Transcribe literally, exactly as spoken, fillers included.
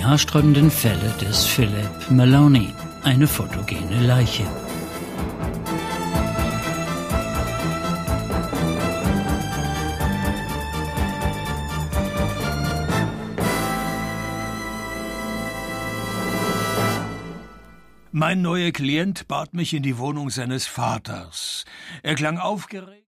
haarsträubenden Fälle des Philip Maloney, eine fotogene Leiche. Mein neuer Klient bat mich in die Wohnung seines Vaters. Er klang aufgeregt.